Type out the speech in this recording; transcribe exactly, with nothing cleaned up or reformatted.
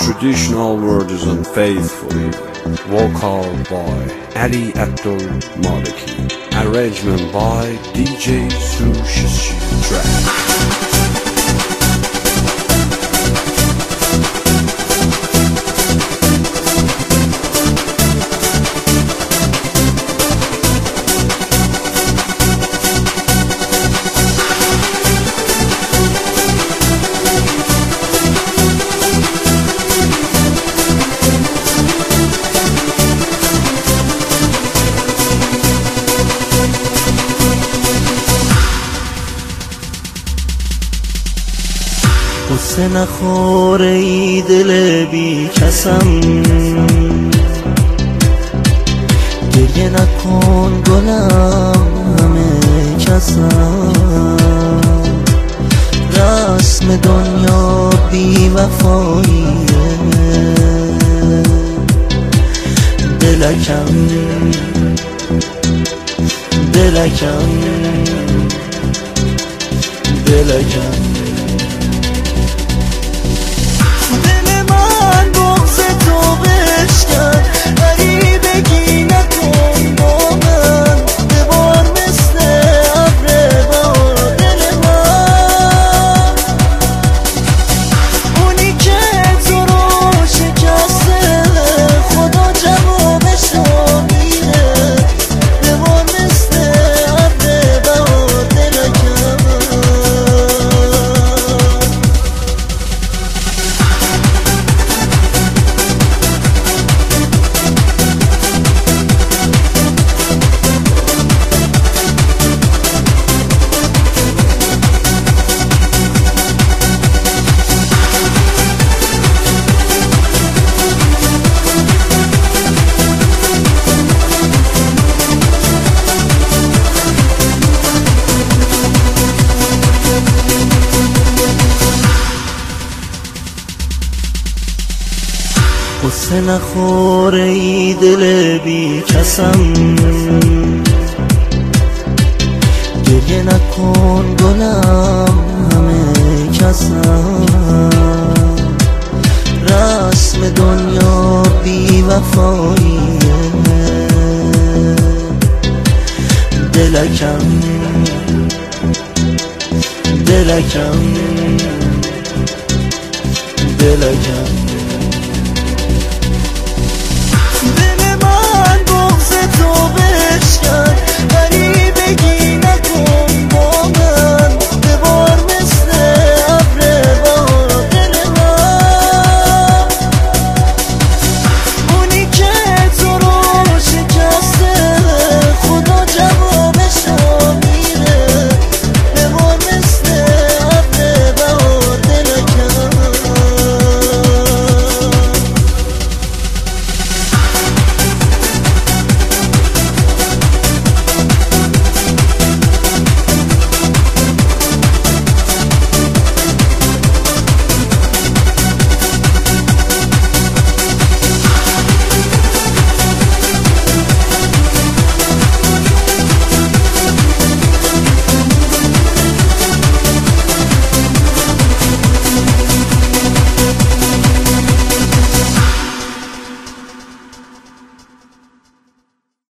traditional words unfaithfully. Vocal by Ali Abdul Maliki. Arrangement by D J Sushi Track. قصه نخوره ای دل بی کسم، گریه نکن گلم همه کسم. رسم دنیا بی وفاییه، دلکم دلکم دلکم قصه نخوره ای دل بی کسم، گریه نکن گلم همه کسم. رسم دنیا بی وفاییه، دلکم دلکم دلکم